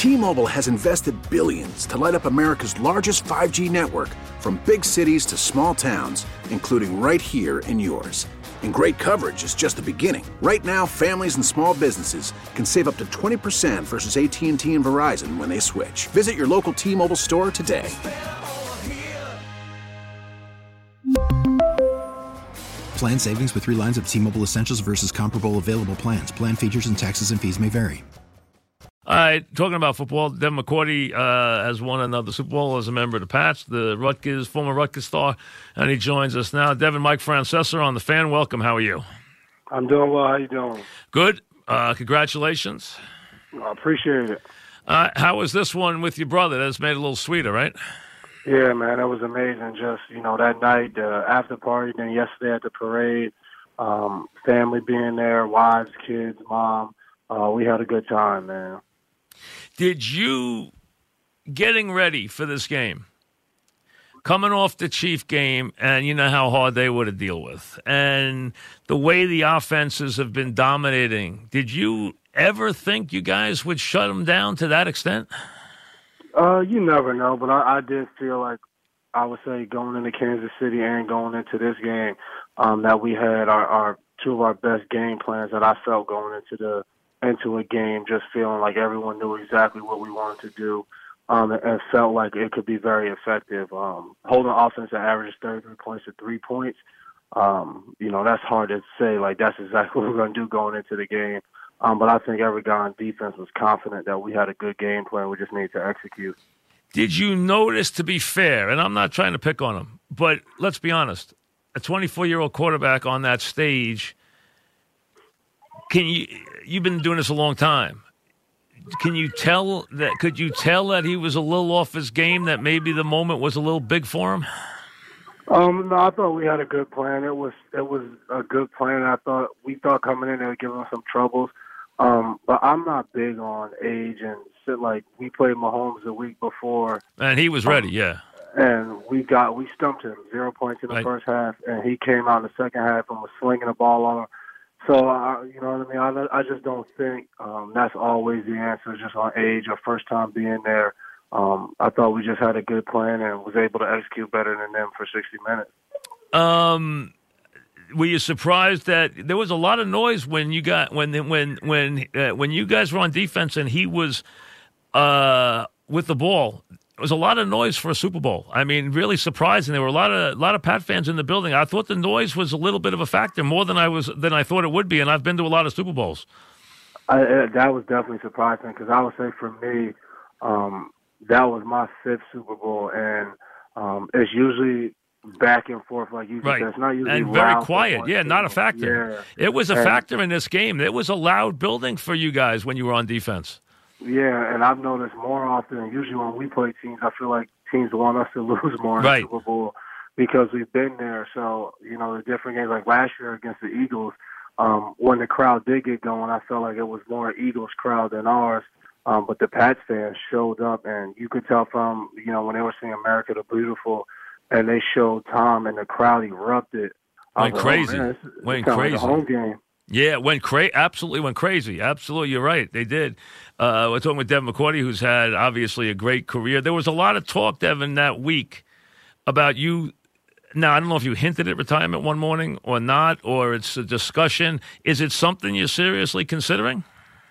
T-Mobile has invested billions to light up America's largest 5G network, from big cities to small towns, including right here in yours. And great coverage is just the beginning. Right now, families and small businesses can save up to 20% versus AT&T and Verizon when they switch. Visit your local T-Mobile store today. Plan savings with 3 lines of T-Mobile Essentials versus comparable available plans. Plan features and taxes and fees may vary. All right, talking about football, Devin McCourty has won another Super Bowl as a member of the Pats, the former Rutgers star, and he joins us now. Devin, Mike Francesa on The Fan. Welcome. How are you? I'm doing well. How you doing? Good. Congratulations. I appreciate it. How was this one with your brother? That's made it a little sweeter, right? Yeah, man, it was amazing. Just, that night, the after party, then yesterday at the parade, family being there, wives, kids, mom. We had a good time, man. Did you, getting ready for this game, coming off the Chief game, and you know how hard they were to deal with, and the way the offenses have been dominating, did you ever think you guys would shut them down to that extent? You never know, but I did feel like, I would say, going into Kansas City and going into this game, that we had our two of our best game plans that I felt going into a game, just feeling like everyone knew exactly what we wanted to do, and felt like it could be very effective. Holding offense that averages 33 points to 3 points, that's hard to say. Like, that's exactly what we're going to do going into the game. But I think every guy on defense was confident that we had a good game plan. We just needed to execute. Did you notice, to be fair, and I'm not trying to pick on him, but let's be honest, a 24-year-old quarterback on that stage, you've been doing this a long time. Could you tell that he was a little off his game, that maybe the moment was a little big for him? No, I thought we had a good plan. It was a good plan. We thought coming in it would give him some troubles. But I'm not big on age and shit. Like, we played Mahomes the week before, and he was ready, yeah. And we stumped him 0 points in the first half, and he came out in the second half and was slinging the ball on. So you know what I mean. I just don't think that's always the answer, just on age or first time being there. I thought we just had a good plan and was able to execute better than them for 60 minutes. Were you surprised that there was a lot of noise when you got when you guys were on defense and he was with the ball? There was a lot of noise for a Super Bowl. I mean, really surprising. There were a lot of Pat fans in the building. I thought the noise was a little bit of a factor, more than I thought it would be. And I've been to a lot of Super Bowls. That was definitely surprising, because I would say for me, that was my 5th Super Bowl, and it's usually back and forth, like you said. It's not usually and very quiet. Yeah, not a factor. Yeah. It was a factor in this game. It was a loud building for you guys when you were on defense. Yeah, and I've noticed more often, usually when we play teams, I feel like teams want us to lose more in the Super Bowl because we've been there. So, the different games, like last year against the Eagles, when the crowd did get going, I felt like it was more Eagles crowd than ours. But the Pats fans showed up, and you could tell from, when they were singing America the Beautiful, and they showed Tom, and the crowd erupted. Went crazy. Went crazy. Like a home game. Yeah, absolutely went crazy. Absolutely, you're right. They did. We're talking with Devin McCourty, who's had, obviously, a great career. There was a lot of talk, Devin, that week about you. Now, I don't know if you hinted at retirement one morning or not, or it's a discussion. Is it something you're seriously considering?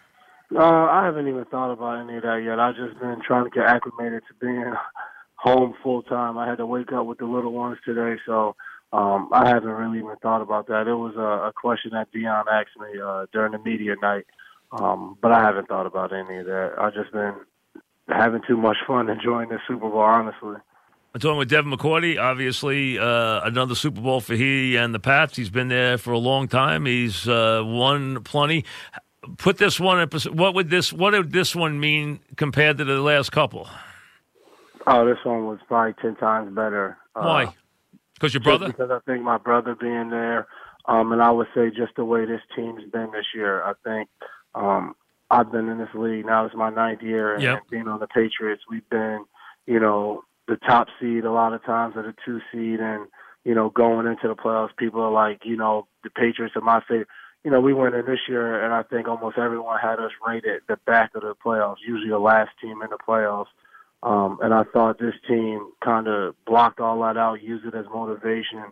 I haven't even thought about any of that yet. I've just been trying to get acclimated to being home full time. I had to wake up with the little ones today, so I haven't really even thought about that. It was a question that Dion asked me during the media night, but I haven't thought about any of that. I've just been having too much fun enjoying this Super Bowl, honestly. I'm talking with Devin McCourty, obviously another Super Bowl for he and the Pats. He's been there for a long time. He's won plenty. Put this one in perspective. What did this one mean compared to the last couple? Oh, this one was probably 10 times better. Why? Because your brother? Because I think my brother being there, and I would say just the way this team's been this year. I think I've been in this league now. It's my 9th year, and being on the Patriots, we've been, the top seed a lot of times, or the 2 seed, and going into the playoffs, people are like, the Patriots are my favorite. we went in this year, and I think almost everyone had us rated the back of the playoffs, usually the last team in the playoffs. And I thought this team kind of blocked all that out, used it as motivation,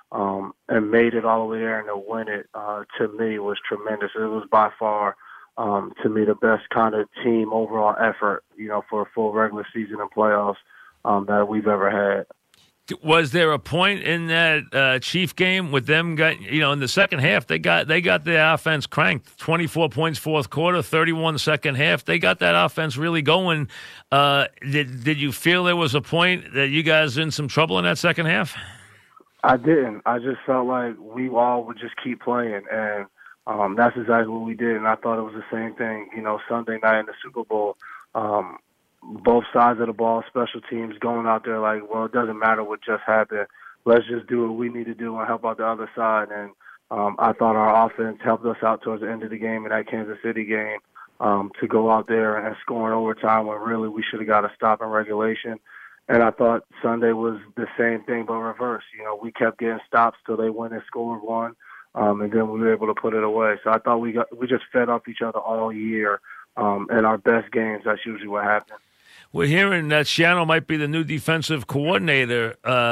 and made it all the way there, and to win it, to me, was tremendous. It was by far, to me, the best kind of team overall effort, for a full regular season and playoffs that we've ever had. Was there a point in that Chief game with them in the second half, they got the offense cranked, 24 points fourth quarter, 31 second half. They got that offense really going. Did you feel there was a point that you guys were in some trouble in that second half? I didn't. I just felt like we all would just keep playing, and that's exactly what we did. And I thought it was the same thing, Sunday night in the Super Bowl. Both sides of the ball, special teams going out there like, well, it doesn't matter what just happened. Let's just do what we need to do and help out the other side. And I thought our offense helped us out towards the end of the game in that Kansas City game to go out there and score in overtime when really we should have got a stop in regulation. And I thought Sunday was the same thing but reverse. We kept getting stops till they went and scored one, and then we were able to put it away. So I thought we just fed off each other all year. In our best games, that's usually what happens. We're hearing that Schiano might be the new defensive coordinator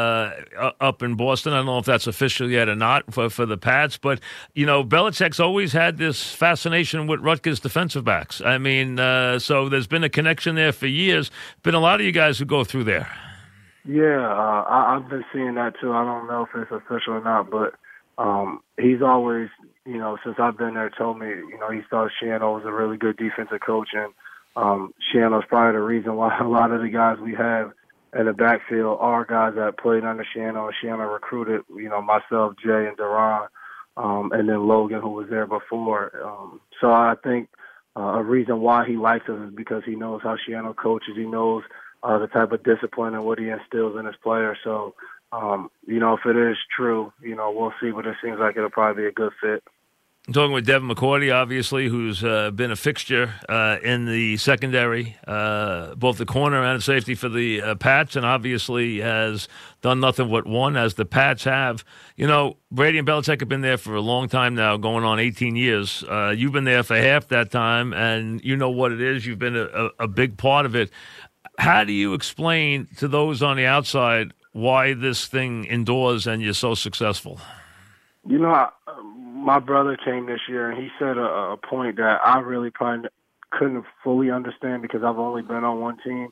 up in Boston. I don't know if that's official yet or not for the Pats, but, Belichick's always had this fascination with Rutgers defensive backs. I mean, so there's been a connection there for years. Been a lot of you guys who go through there. Yeah, I've been seeing that too. I don't know if it's official or not, but he's always, since I've been there, told me, he thought Schiano was a really good defensive coach, and Schiano's probably the reason why a lot of the guys we have in the backfield are guys that played under Schiano. Schiano recruited, myself, Jay, and Duran, and then Logan, who was there before. So I think a reason why he likes us is because he knows how Schiano coaches. He knows the type of discipline and what he instills in his players. So, if it is true, we'll see, but it seems like it'll probably be a good fit. I'm talking with Devin McCourty, obviously, who's been a fixture in the secondary, both the corner and safety for the Pats, and obviously has done nothing but won, as the Pats have. Brady and Belichick have been there for a long time now, going on 18 years. You've been there for half that time, and you know what it is. You've been a big part of it. How do you explain to those on the outside why this thing endures and you're so successful? My brother came this year, and he said a point that I really probably couldn't fully understand because I've only been on one team.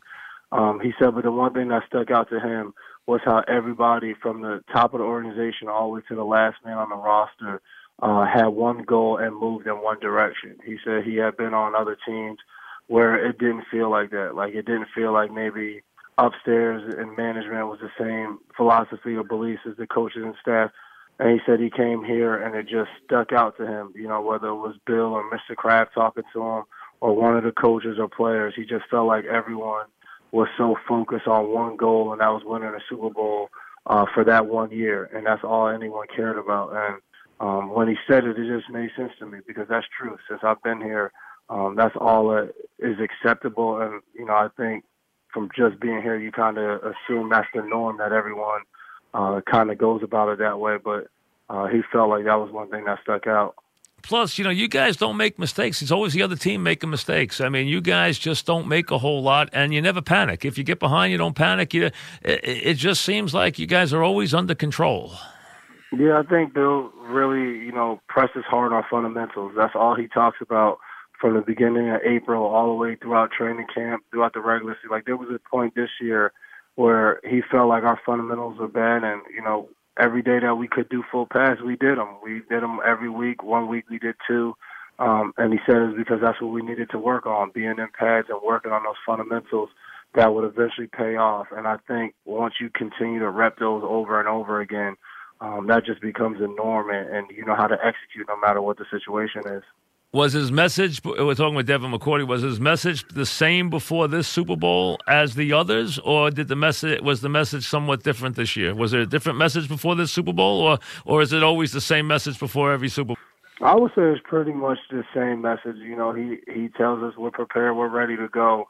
He said, but the one thing that stuck out to him was how everybody from the top of the organization all the way to the last man on the roster had one goal and moved in one direction. He said he had been on other teams where it didn't feel like that. Like, it didn't feel like maybe upstairs in management was the same philosophy or beliefs as the coaches and staff. And he said he came here and it just stuck out to him, whether it was Bill or Mr. Kraft talking to him or one of the coaches or players. He just felt like everyone was so focused on one goal, and that was winning a Super Bowl for that 1 year. And that's all anyone cared about. And when he said it, it just made sense to me because that's true. Since I've been here, that's all that is acceptable. And, I think from just being here, you kind of assume that's the norm, that everyone kind of goes about it that way, but he felt like that was one thing that stuck out. Plus, you guys don't make mistakes. It's always the other team making mistakes. I mean, you guys just don't make a whole lot, and you never panic. If you get behind, you don't panic. It just seems like you guys are always under control. Yeah, I think Bill really, presses hard on fundamentals. That's all he talks about from the beginning of April all the way throughout training camp, throughout the regular season. Like, there was a point this year where he felt like our fundamentals were bad, and, every day that we could do full pass, we did them. We did them every week. 1 week we did two. And he said it was because that's what we needed to work on, being in pads and working on those fundamentals that would eventually pay off. And I think once you continue to rep those over and over again, that just becomes a norm, and you know how to execute no matter what the situation is. Was his message, we're talking with Devin McCourty, was his message the same before this Super Bowl as the others, or was the message somewhat different this year? Was there a different message before this Super Bowl, or is it always the same message before every Super Bowl? I would say it's pretty much the same message. He tells us we're prepared, we're ready to go,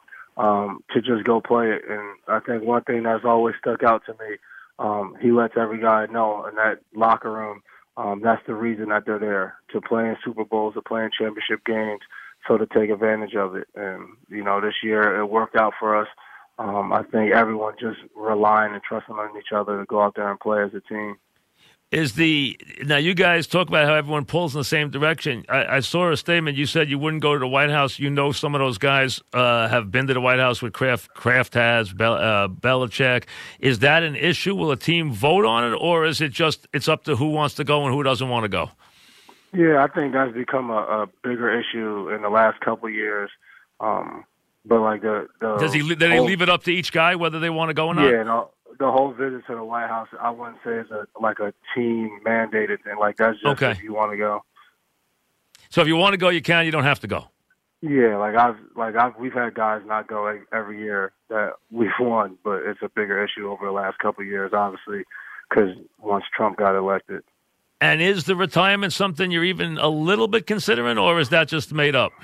to just go play it. And I think one thing that's always stuck out to me, he lets every guy know in that locker room That's the reason that they're there, to play in Super Bowls, to play in championship games, so to take advantage of it. And, this year it worked out for us. I think everyone just relying and trusting on each other to go out there and play as a team. Now you guys talk about how everyone pulls in the same direction. I saw a statement. You said you wouldn't go to the White House. Some of those guys have been to the White House with Kraft has, Belichick. Is that an issue? Will a team vote on it, or is it just it's up to who wants to go and who doesn't want to go? Yeah, I think that's become a bigger issue in the last couple of years. But like do they leave it up to each guy whether they want to go or not? Yeah, no. The whole visit to the White House, I wouldn't say it's a team mandated thing. Like, that's just if you want to go. So if you want to go, you can. You don't have to go. Yeah, we've had guys not go every year that we've won, but it's a bigger issue over the last couple of years, obviously, because once Trump got elected. And is the retirement something you're even a little bit considering, or is that just made up?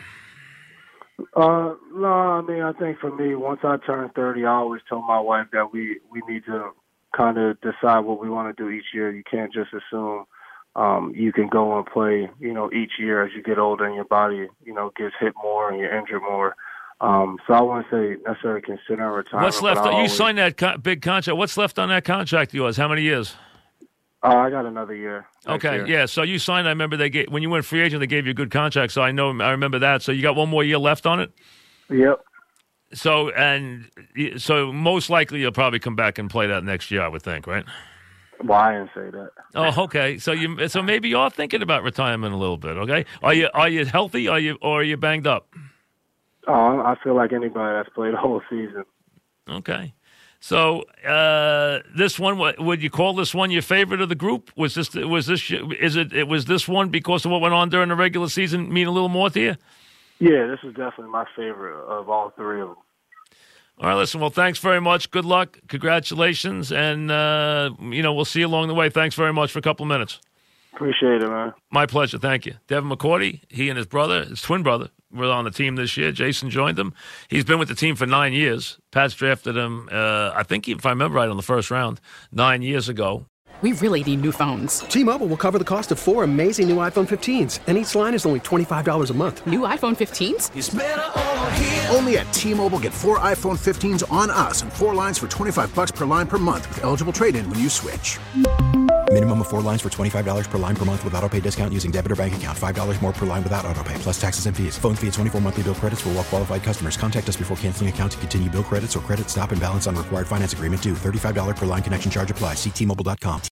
No, I mean, I think for me, once I turn 30, I always tell my wife that we need to kind of decide what we want to do each year. You can't just assume you can go and play, each year as you get older and your body, gets hit more and you're injured more. So I wouldn't say necessarily considering retirement. What's left? You signed that big contract. What's left on that contract of yours? How many years? I got another year. Okay, yeah. So you signed. I remember when you went free agent, they gave you a good contract. So I remember that. So you got one more year left on it. Yep. So most likely you'll probably come back and play that next year, I would think, right? Well, I didn't say that. Oh, okay. So maybe you're thinking about retirement a little bit. Okay. Are you healthy? Or are you banged up? Oh, I feel like anybody that's played the whole season. Okay. So this one, would you call this one your favorite of the group? Was this one because of what went on during the regular season mean a little more to you? Yeah, this is definitely my favorite of all three of them. All right, listen, well, thanks very much. Good luck. Congratulations. And, we'll see you along the way. Thanks very much for a couple of minutes. Appreciate it, man. My pleasure. Thank you. Devin McCourty, he and his twin brother, were on the team this year. Jason joined them. He's been with the team for 9 years. Pats drafted him, I think, if I remember right, on the first round 9 years ago. We really need new phones. T-Mobile will cover the cost of 4 amazing new iPhone 15s, and each line is only $25 a month. New iPhone 15s? It's better over here. Only at T-Mobile, get 4 iPhone 15s on us and 4 lines for $25 per line per month with eligible trade-in when you switch. Minimum of 4 lines for $25 per line per month with autopay discount using debit or bank account. $5 more per line without autopay, plus taxes and fees. Phone fee at 24 monthly bill credits for well-qualified customers. Contact us before canceling account to continue bill credits or credit stop and balance on required finance agreement due. $35 per line connection charge applies. See T-Mobile.com.